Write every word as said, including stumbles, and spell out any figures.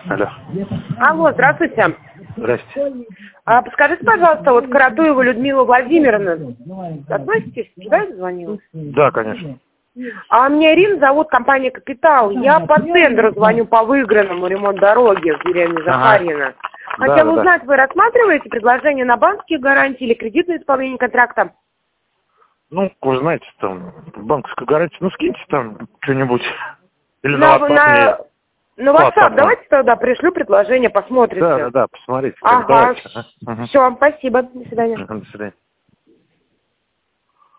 Алло. Алло, здравствуйте. Здрасте. А, подскажите, пожалуйста, вот Каратуева Людмила Владимировна, относитесь? Туда я звонила? Да, конечно. А меня Ирина зовут, компания «Капитал». Я по тендеру звоню по выигранному ремонт дороги в деревне Захарьино. Ага. Хотела Да, узнать, да. вы рассматриваете предложение на банковские гарантии или кредитное исполнение контракта? Ну, вы знаете, там, банковскую гарантию, ну, скиньте там что-нибудь. Или на На, WhatsApp на, мне. на WhatsApp WhatsApp. давайте тогда пришлю предложение, посмотрите. Да, да, да, посмотрите. Ага, Давайте. Ага. все, спасибо, до свидания. До свидания.